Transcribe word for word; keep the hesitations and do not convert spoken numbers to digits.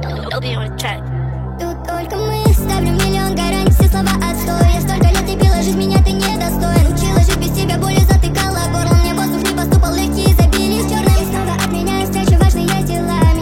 Тут только мы ставлю миллион гарантий, все слова отстой. Я столько лет любила жизнь, меня ты недостоин. Учила жить без тебя, болью затыкала горло. Мне воздух не поступал, легкие забились черным. И снова от меня встречи важные дела.